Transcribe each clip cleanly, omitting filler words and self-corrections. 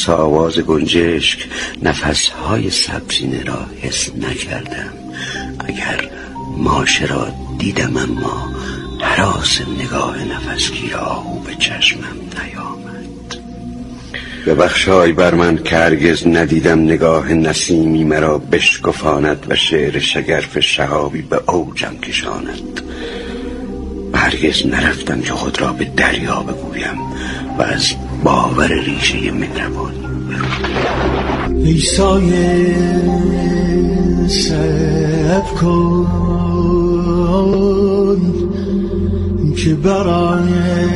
پس آواز گنجشک نفسهای سبزینه را حس نکردم. اگر ماشه را دیدم اما هراس نگاه نفسگیر آهو به چشمم نیامد. ببخشای بر من که هرگز ندیدم نگاه نسیمی مرا بشکفاند و شعر شگرف شهابی به اوجم کشاند. هرگز نرفتم که خود را به دریا بگویم و از باور ریشه مهربانی برم. ای سایه صبر کن که برای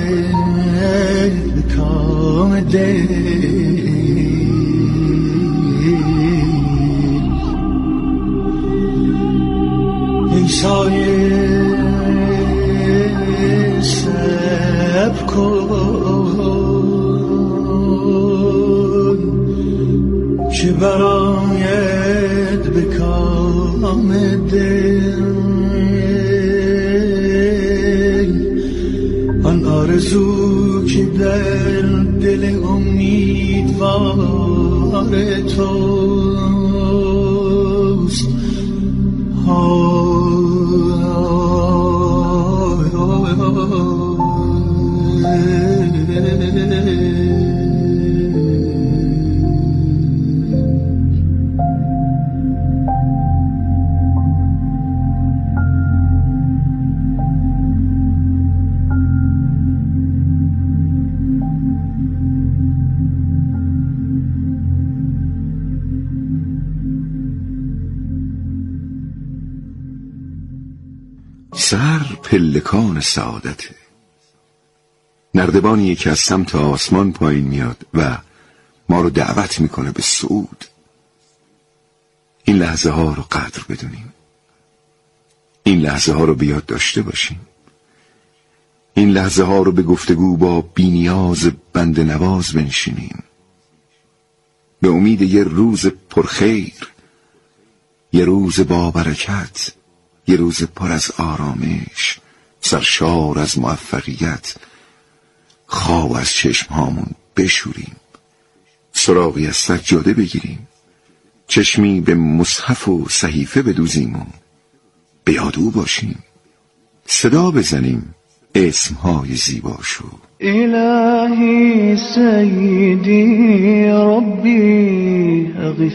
کام دل ای سایه صبر کن که برایت به کام دل آن آرزو که در دل امیدوار توست. سر پلکان سعادته. نردبانی که از سمت آسمان پایین میاد و ما رو دعوت میکنه به صعود. این لحظه ها رو قدر بدونیم. این لحظه ها رو به یاد داشته باشیم. این لحظه ها رو به گفتگو با بی‌نیاز بنده نواز بنشینیم، به امید یه روز پرخیر، یه روز با برکت، یه روز پر از آرامش، سرشار از موفقیت. خواب از چشم هامون بشوریم، سراغی از سجاده بگیریم، چشمی به مصحف و صحیفه بدوزیم و به یاد او باشیم. صدا بزنیم اسمهای زیباشو. إلهي سيدي ربي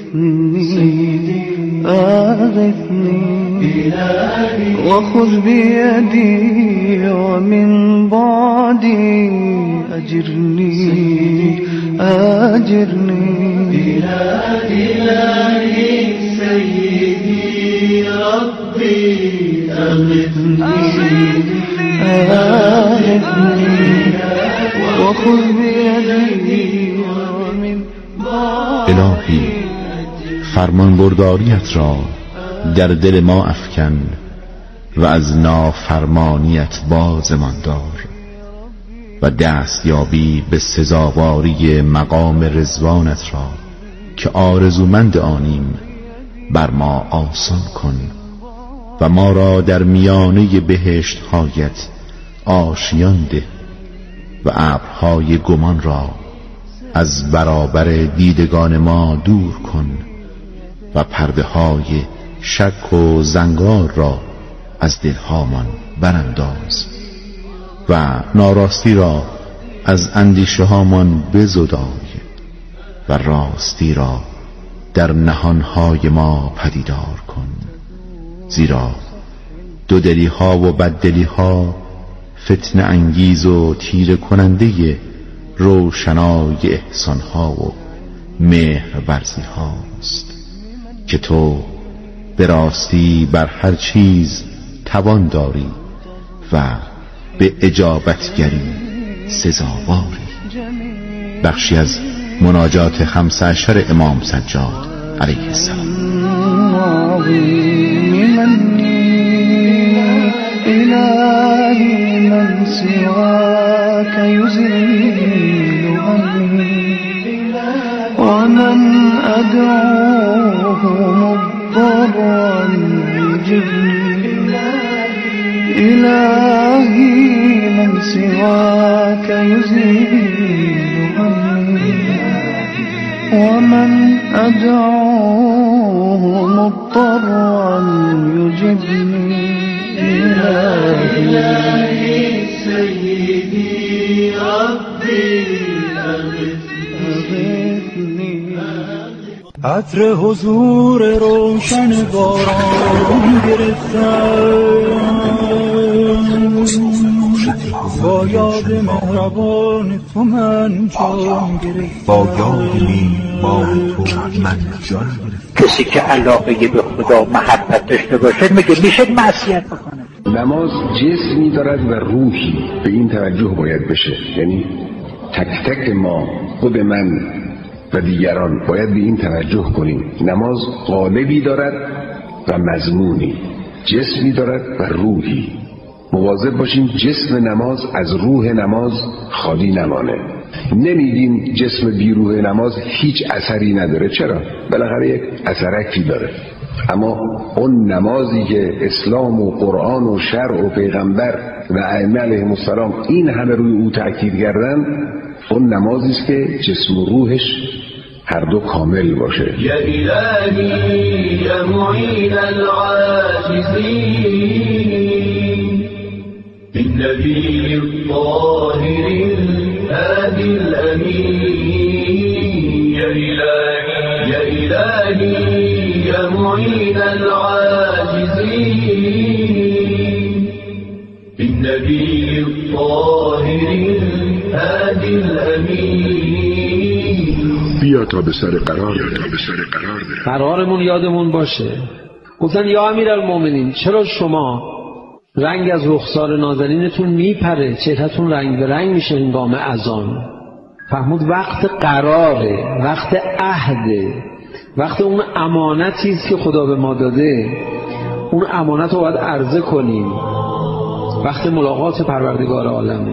أغثني أغثني وخذ بيدي ومن بعدي أجرني أجرني. إلهي سيدي ربي أغثني الهی فرمانبرداریت را در دل ما افکن و از نافرمانیت بازمان دار و دستیابی به سزاواری مقام رضوانت را که آرزومند آنیم بر ما آسان کن و ما را در میانه بهشت هایت آشیان ده و ابرهای گمان را از برابر دیدگان ما دور کن و پرده های شک و زنگار را از دلهامان برانداز و ناراستی را از اندیشه هامان بزدای و راستی را در نهانهای ما پدیدار کن، زیرا دودلی ها و بددلی ها فتنه انگیز و تیره کننده روشنای احسان ها و مهر ورزی هاست که تو به راستی بر هر چیز توان داری و به اجابتگری سزاواری. بخشی از مناجات 15 امام سجاد علیه السلام. إلهي من سواك يزيل عني ومن أدعوه مضطرا يجبني. إلهي من سواك يزيل عني ومن أدعوه مضطرا يجبني إلهي سيدي ربي أغثني. عطر حضور روشن باران گرفتم، با یاد مهربان تو من جان گرفتم، با یاد مهربان تو من جان گرفتم. کسی که علاقه به خدا محبت داشته باشه میشه معصیت بکنه. نماز جسمی دارد و روحی، به این توجه باید بشه. یعنی تک تک ما، خود من و دیگران باید به این توجه کنیم. نماز قالبی دارد و مضمونی، جسمی دارد و روحی. مواظب باشیم جسم نماز از روح نماز خالی نمانه. نمیگیم جسم بی روح نماز هیچ اثری نداره. چرا؟ بالاخره یک اثرکی داره. اما اون نمازی که اسلام و قرآن و شرع و پیغمبر و ائمه علیهم السلام این همه روی او تأکید کردن، اون نمازی است که جسم و روحش هر دو کامل باشه. یا الهی یا معین العاجزین بالنبی الطاهر الهادی الامین. یا الهی یا معین العاجزین بالنبی الطاهر الهادی الامین. بیا تا به سر قرار قرارمون یادمون باشه. گفتن یا امیرالمومنین، چرا شما رنگ از رخسار نازنینتون میپره، چهرهتون رنگ به رنگ میشه هنگام اذان؟ فهمود وقت قراره، وقت عهده، وقت اون امانتی است که خدا به ما داده. اون امانت رو باید عرضه کنیم. وقت ملاقات پروردگار عالمه.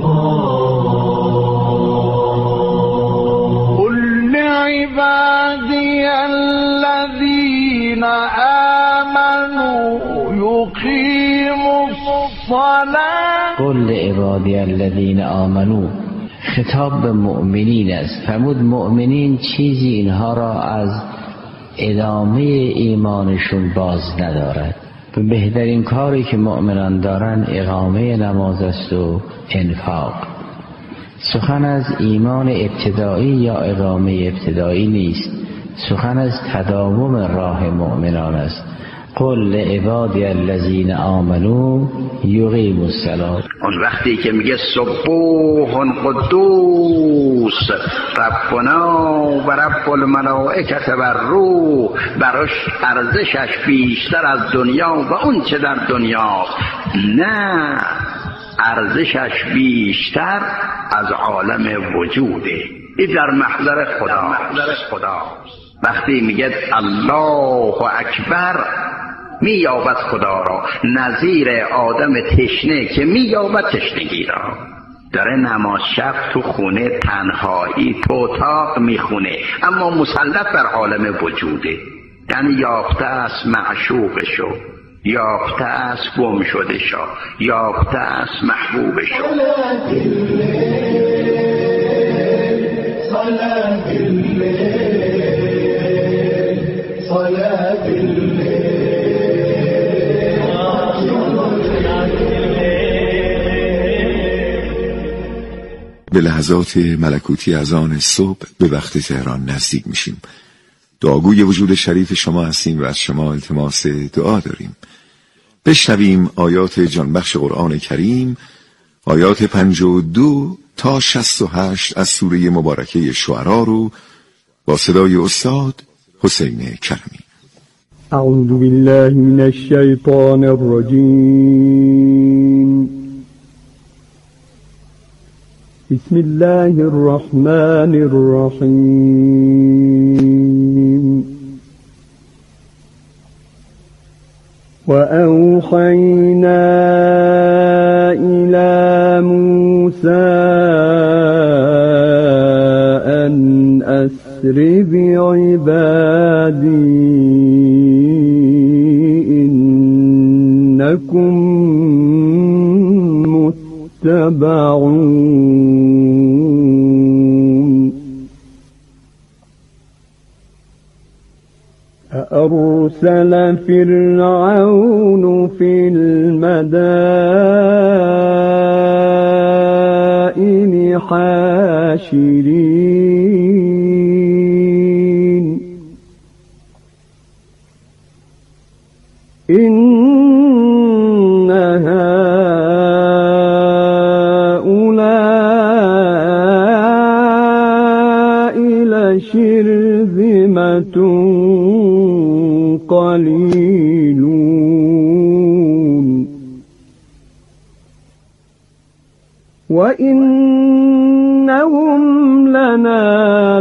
عبادي الذين آمنوا يقيموا الصلاة. قل لعبادی الذین آمنوا، خطاب به مؤمنین است. فرمود مؤمنین چیزی اینها را از ادامه ایمانشون باز ندارد. بهترین کاری که مؤمنان دارن اقامه نماز است و انفاق. سخن از ایمان ابتدایی یا اقامه ابتدایی نیست، سخن از تداوم راه مؤمنان است. قل لعبادی الذین آمنوا یقیموا الصلاة. اون وقتی که میگه سبوح قدوس ربنا و رب الملائکه و روح، براش ارزشش بیشتر از دنیا و اون چه در دنیاست. نه، ارزشش بیشتر از عالم وجوده. این در محضر خدا. وقتی میگه الله اکبر، مییابد خدا را، نظیر آدم تشنه که مییابد تشنگی را. داره نماز شب تو خونه تنهایی تو اتاق میخونه، اما مسلط بر عالم وجوده. یعنی یافته است معشوقشو، یافته است گم شده شو، یافته است محبوب شو. به لحظات ملکوتی اذان صبح به وقت تهران نزدیک میشیم. دعاگوی وجود شریف شما هستیم و از شما التماس دعا داریم. بشنویم آیات جانبخش قرآن کریم، آیات 52 تا 68 از سوره مبارکه شعرا رو با صدای استاد حسین کرمی. اعوذ بالله من الشیطان الرجیم. بسم الله الرحمن الرحیم. وأوحينا إلى موسى أن أسر بعبادي إنكم متبعون. فأرسل فرعون في المدائن حاشرين إن هؤلاء لشرذمة قليلون وإنهم لنا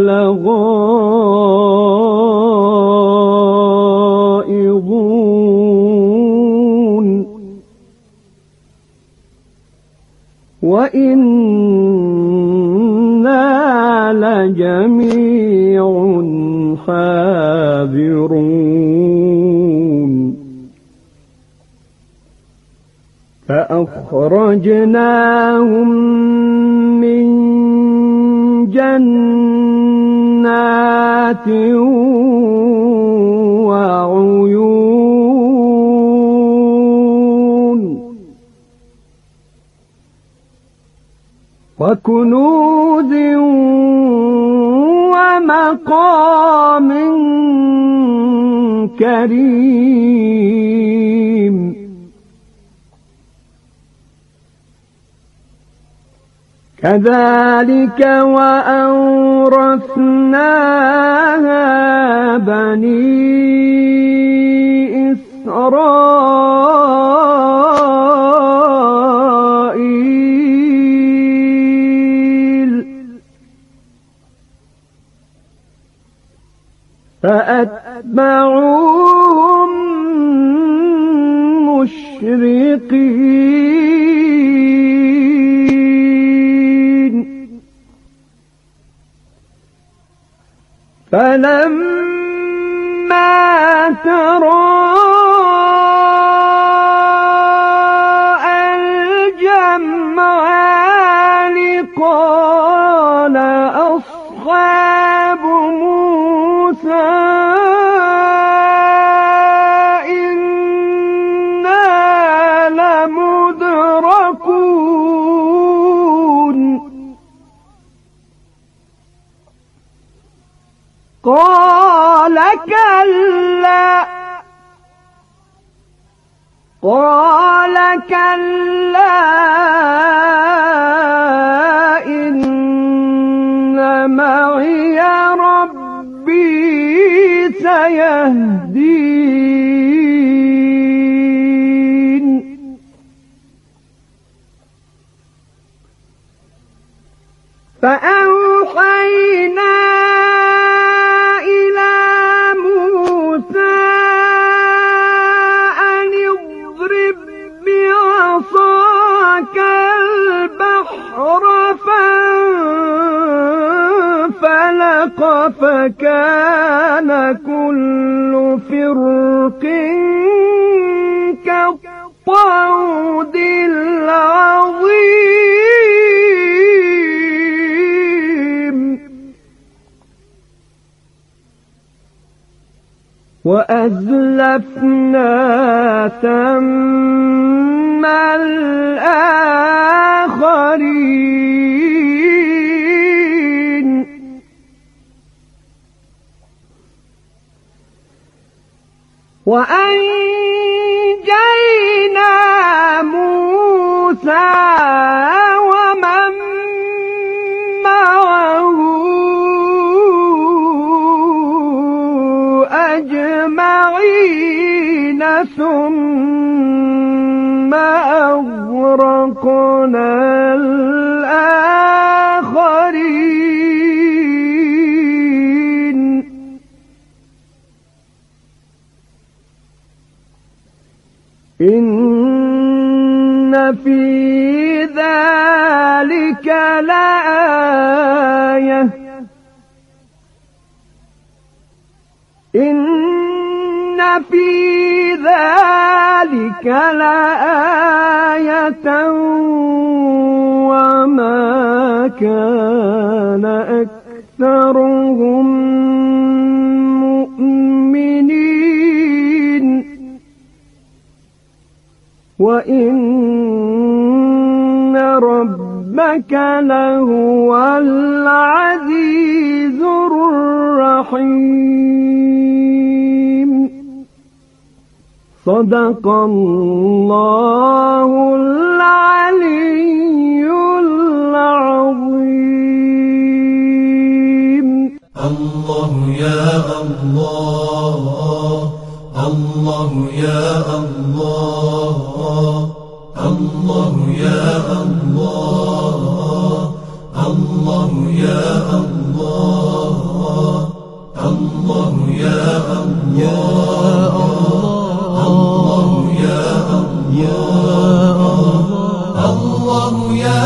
لغائظون وإنا لجميع حاذرون فأخرجناهم من جنات وعيون وكنوز ومقام كريم كذلك وأورثناها بني إسرائيل فأتبعوهم مشرقين فلما تراءى الجمعان قال أصحاب موسى إنا لمدركون قال كلا إن معي ربي سيهدين فأوحينا إلى موسى أن اضرب بعصاك البحر فانفلق فكان كل فرق كالطود العظيم وأزلفنا ثم الآخرين وأنجينا موسى ومن معه أجمعين ثم أغرقنا الآخرين إن في ذلك لآية إن في ذلك لآية وما كان أكثرهم مؤمنين وإن ربك لهو العزيز الرحيم. صدق الله العلي العظيم. الله يا الله، الله يا الله، الله يا الله، الله يا الله، الله يا الله، الله يا الله، الله يا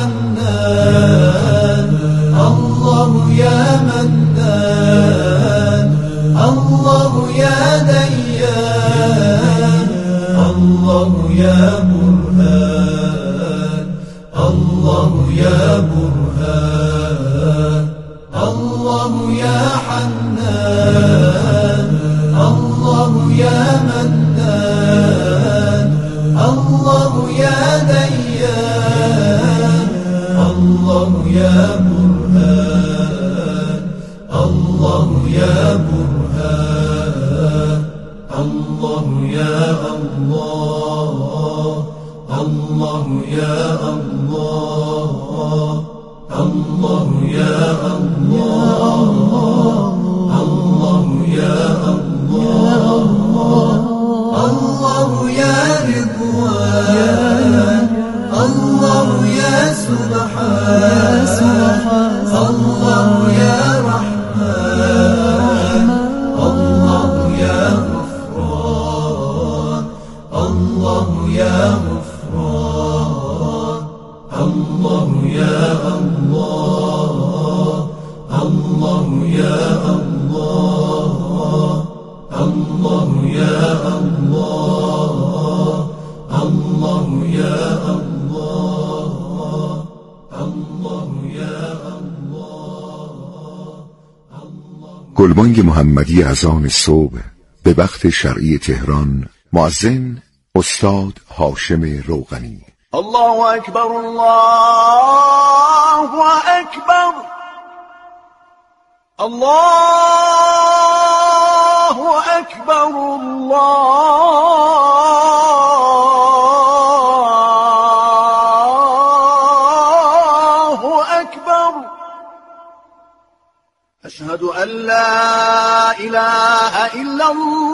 حنان، الله يا منان، الله يا ديان، الله يا برهان، الله يا برهان، الله يا حنان، الله يا منان، الله يا ديان، الله يا برهان، الله يا برهان، الله يا الله، الله يا الله، الله يا الله، الله يا الله، الله يا رضوان، الله يا سبحان، الله يا رحمن، الله يا غفران، الله يا غفران، الله يا الله، الله يا الله، الله يا الله، الله يا الله، الله يا الله. گلبانگ محمدی از آن صبح به وقت شرعی تهران. مؤذن استاد هاشم روغنی. الله اکبر، الله اکبر، الله اکبر، الله اکبر. اشهد ان لا اله الا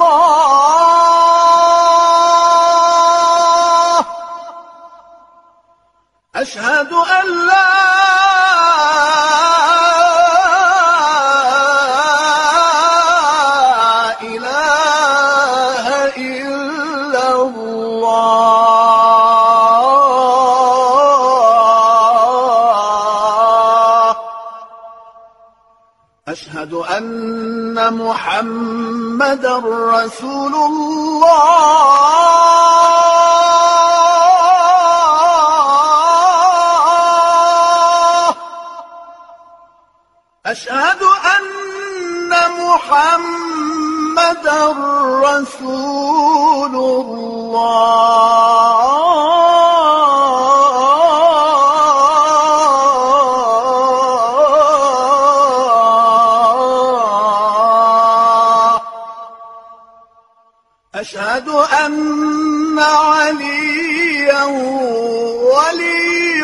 الله، اشهد ان لا اله الا الله، اشهد ان محمدا رسول الله، أشهد أن محمدا رسول الله، أشهد أن عليا ولي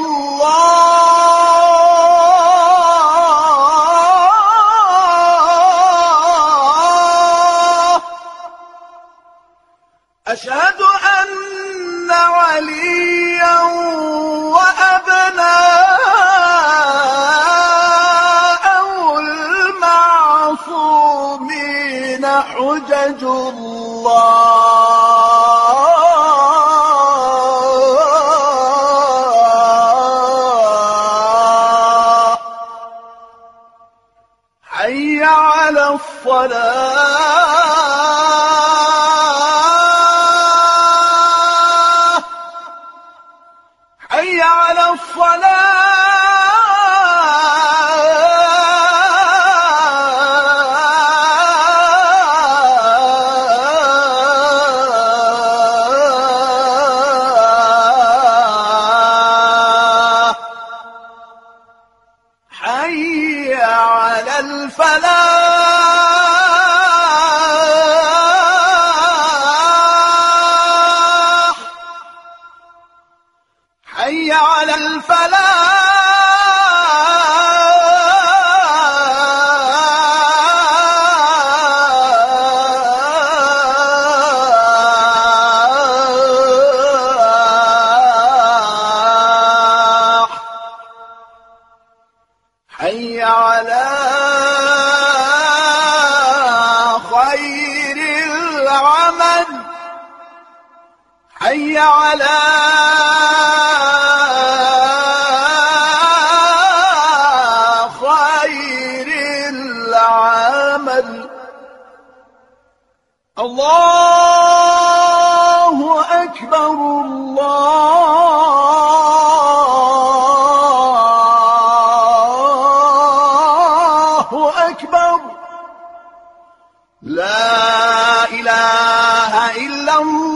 الله، أشهد أن عليا وأبناءه المعصومين حجج الله. حي على الصلاة، حي على الصلاة. الفلاح حي على الفلاح حي على خير العمل حي على خير العمل الله أكبر الله أكبر لا إله إلا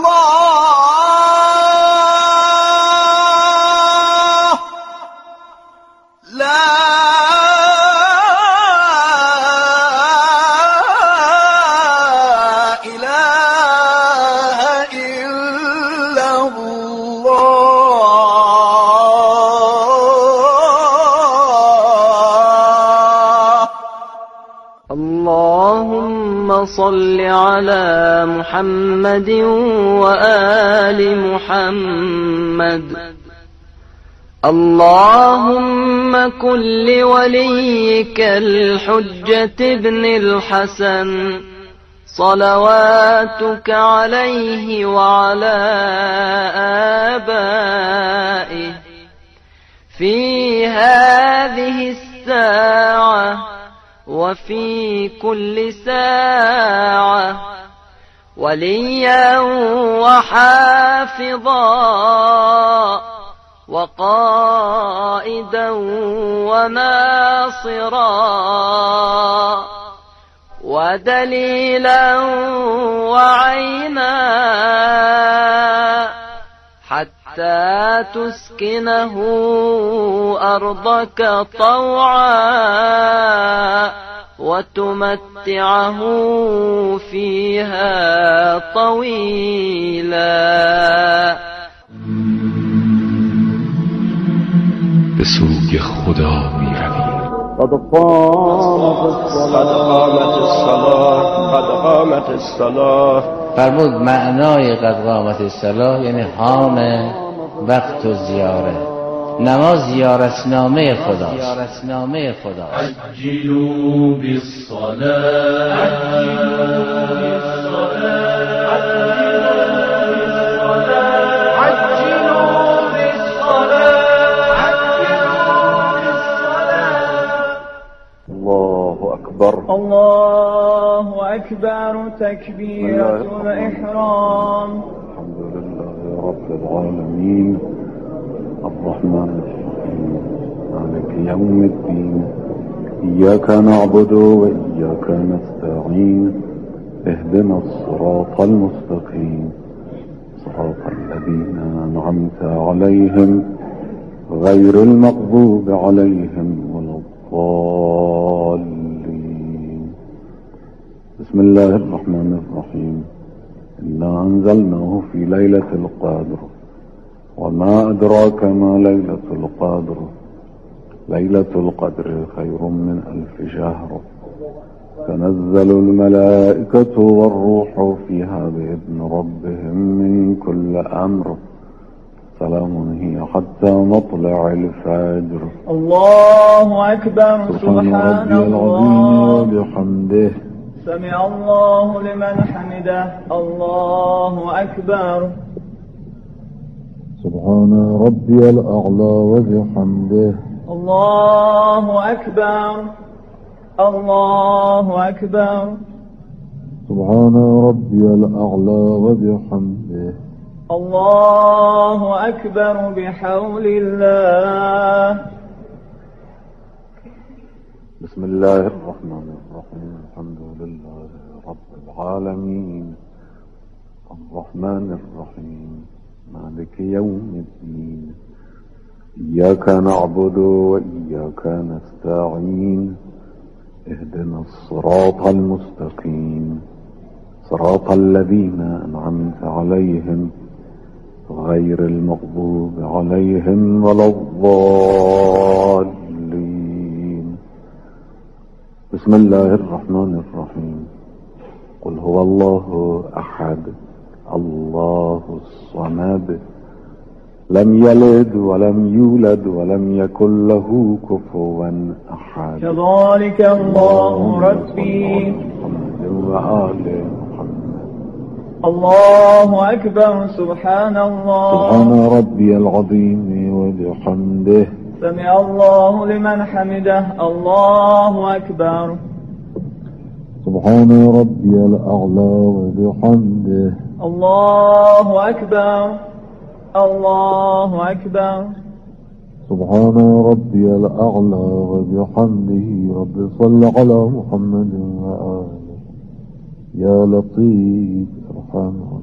الله لا إله إلا الله اللهم صل على محمد وآل محمد. اللهم كن لوليك الحجة ابن الحسن صلواتك عليه وعلى آبائه في هذه الساعة وفي كل ساعة وليا وحافظا وقائدا وناصرا ودليلا وعينا حتى تسكنه أرضك طوعا وتمتعه فيها طويلا. به سوی خدا می رویم. قد قامت الصلاة. فرمود معنای قد قامت الصلاة یعنی حان وقت و زیاره. نماز زیارتنامه خداست. عجلوا الله أكبر تكبيرة الإحرام. الحمد لله رب العالمين الرحمن الرحيم مالك يوم الدين إياك نعبد وإياك نستعين اهدنا الصراط المستقيم صراط الذين أنعمت عليهم غير المغضوب عليهم ولا الضالين. بسم الله الرحمن الرحيم. إنا أنزلناه في ليلة القدر وما أدراك ما ليلة القدر. ليلة القدر خير من 1000 شهر. تنزل الملائكة والروح فيها بإذن ربهم من كل أمر. سلام هي حتى مطلع الفجر. الله أكبر. سبحان ربي العظيم وبحمده. سمع الله لمن حمده. الله أكبر. سبحان ربي الأعلى وبحمده. الله أكبر. الله أكبر. سبحان ربي الأعلى وبحمده. الله أكبر بحول الله. بسم الله الرحمن الرحيم. الحمد لله رب العالمين الرحمن الرحيم مالك يوم الدين إياك نعبد وإياك نستعين اهدنا الصراط المستقيم صراط الذين أنعمت عليهم غير المغضوب عليهم ولا الضالين. بسم الله الرحمن الرحيم. قل هو الله أحد الله الصمد لم يلد ولم يولد ولم يكن له كفوا أحد. كذلك الله ربي وآل الله أكبر. سبحان الله. سبحان ربي العظيم وبحمده. سمع الله لمن حمده. الله أكبر. سبحان ربي الأعلى وبحمده. الله أكبر. الله أكبر. سبحان ربي الأعلى وبحمده. رب صل على محمد وآله يا لطيف ارحمه.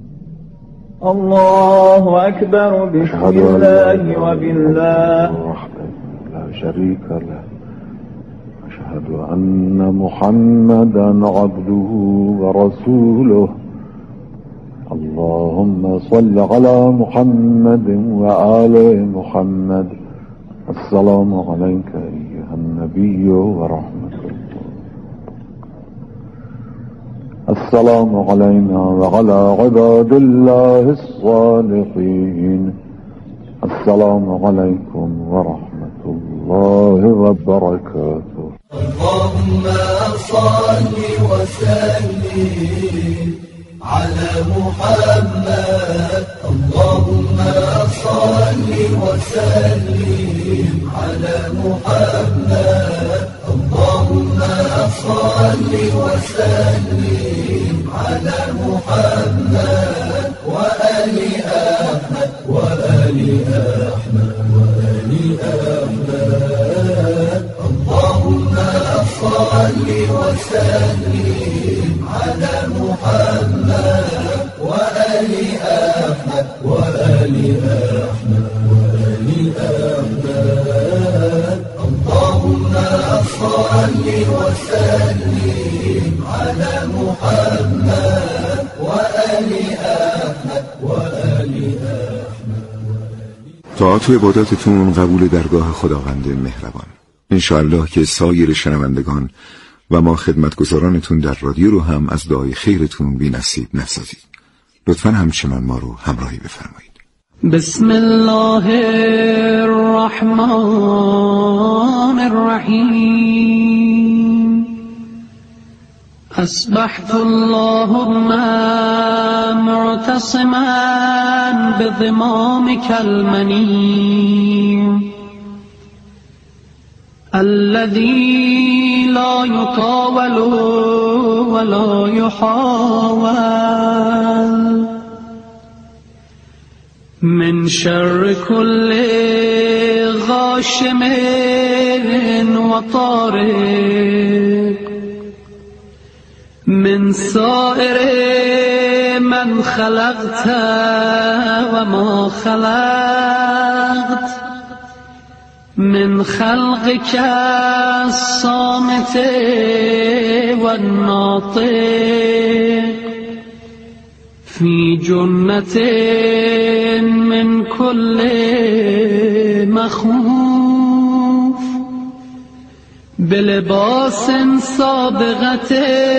الله أكبر. بسم الله وبالله وحده لا شريك له. أشهد أن محمدا عبده ورسوله. اللهم صل على محمد وآل محمد. السلام عليك أيها النبي ورحمة الله. السلام علينا وعلى عباد الله الصالحين. السلام عليكم ورحمة الله وبركاته. اللهم صل وسلم على محمد. اللهم صل وسلم على محمد. اللهم صل وسلم على محمد وآل أحمد وآل أحمد وآل أحمد. اللهم صل وسلم على محمد وآل أحمد وآل أحمد وآل أحمد. اللهم صل وسلم على محمد وآل أحمد وآل أحمد. طاعت و عباداتتون قبول درگاه خداوند مهربان. انشاءالله که سایر شنوندگان و ما خدمتگزارانتون در رادیو رو هم از دعای خیرتون بی نصیب نسازید. لطفاً همچنان ما رو همراهی بفرمایید. بسم الله الرحمن الرحیم. أصبحت اللهم معتصما بضمامك المنين الذي لا يطاول ولا يحاول من شر كل غاشم وطارق من سائر من خلقت وما خلقت من خلقك الصامت والناطق في جنة من كل مخوف بلباس سابغة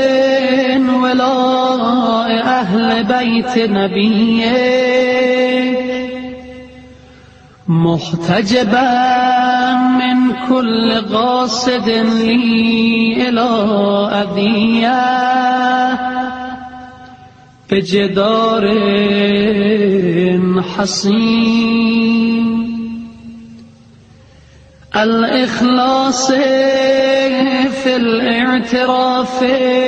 ولاء أهل بيت نبيه محتجبا من كل قاصد لي إلى أذية بجدار حصين الإخلاص في الاعتراف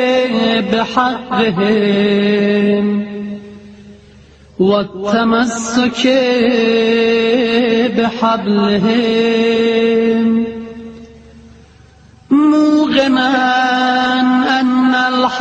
بحقهم والتمسك بحبلهم موقنا أن